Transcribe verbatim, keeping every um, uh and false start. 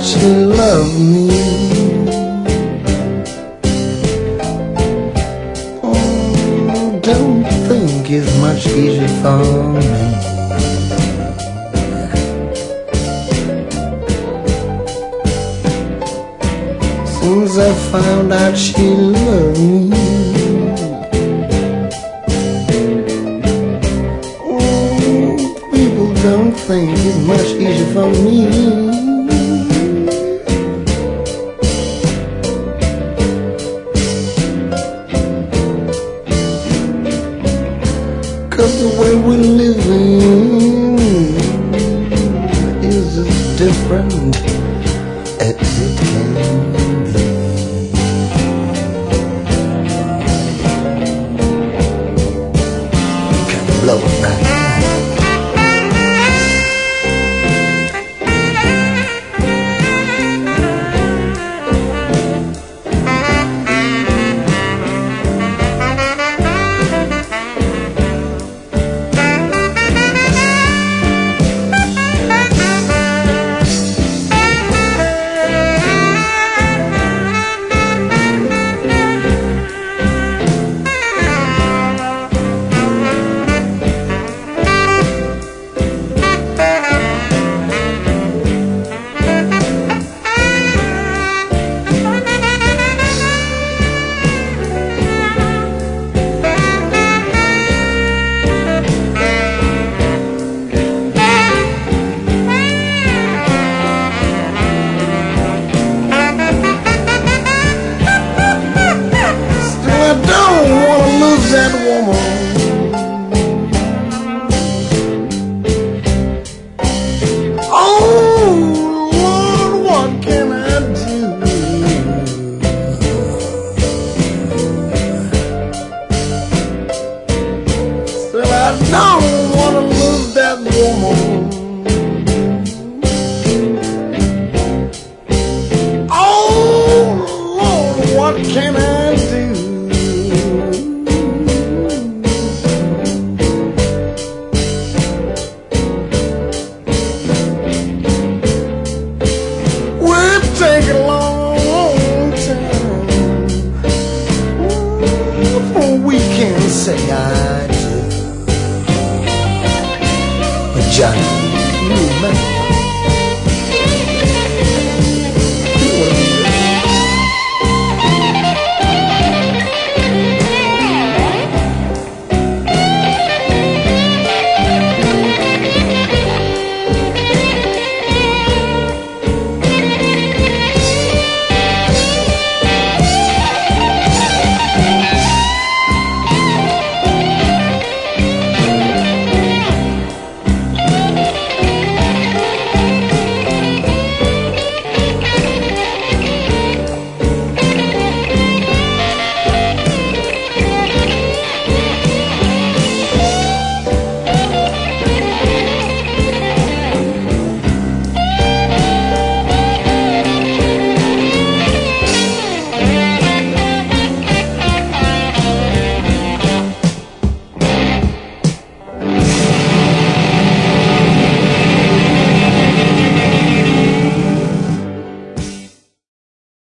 she loved me. Oh, don't think it's much easier for me. Since I found out she loved me, oh, people don't think it's much easier for me. Cause the way we're living is as different as it can be. Can blow it back. That woman, oh Lord, what can I do? Still I don't want to lose that woman. Oh Lord, what can I do? Take a long time before we can say I do. But Johnny